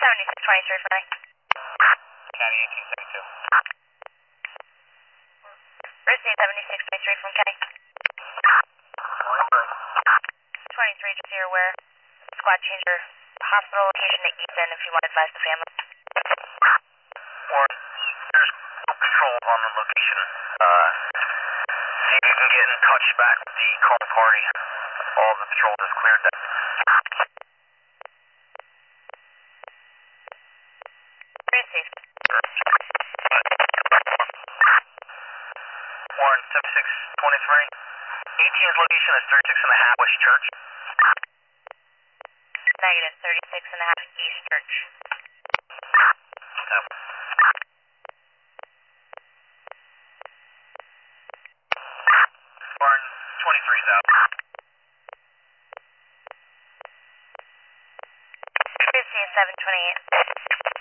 7623 for me. County 1872. Receive 7623 from Kenny. 23, just so you're aware. Squad changer, hospital location at Ethan if you want to advise the family. Warren, there's no patrols on the location. See if you can get in touch back with the call party. All the patrols have cleared that. Received. Warren, 7623. 18's location is 36 and a half West Church. Negative 36 and a half East Church. Warren, 23's out. Received 728.